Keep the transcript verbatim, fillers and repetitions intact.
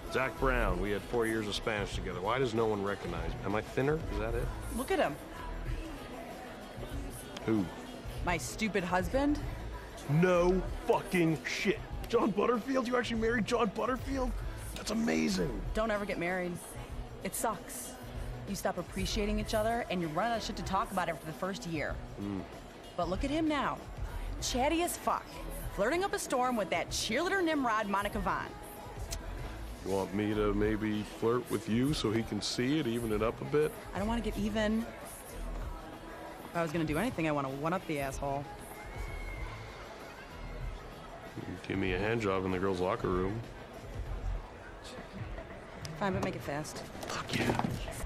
Zach Brown. We had four years of Spanish together. Why does no one recognize me? Am I thinner? Is that it? Look at him. Who? My stupid husband? No fucking shit. John Butterfield? You actually married John Butterfield? That's amazing. Don't ever get married. It sucks. You stop appreciating each other and you run out of shit to talk about after the first year. Mm. But look at him now. Chatty as fuck. Flirting up a storm with that cheerleader Nimrod, Monica Vaughn. You want me to maybe flirt with you so he can see it, even it up a bit? I don't want to get even. If I was gonna do anything, I want to one-up the asshole. Give me a hand job in the girls' locker room. Fine, but make it fast. Fuck yeah.